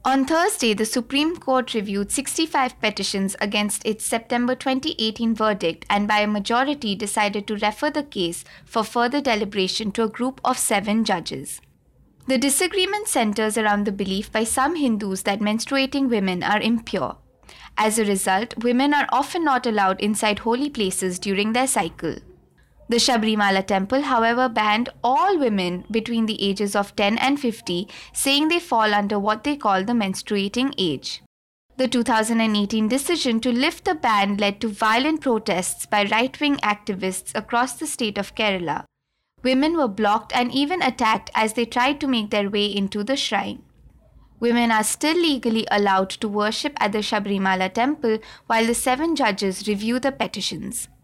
On Thursday, the Supreme Court reviewed 65 petitions against its September 2018 verdict and by a majority decided to refer the case for further deliberation to a group of 7 judges. The disagreement centers around the belief by some Hindus that menstruating women are impure. As a result, women are often not allowed inside holy places during their cycle. The Sabrimala temple, however, banned all women between the ages of 10 and 50, saying they fall under what they call the menstruating age. The 2018 decision to lift the ban led to violent protests by right-wing activists across the state of Kerala. Women were blocked and even attacked as they tried to make their way into the shrine. Women are still legally allowed to worship at the Sabrimala temple while the 7 judges review the petitions.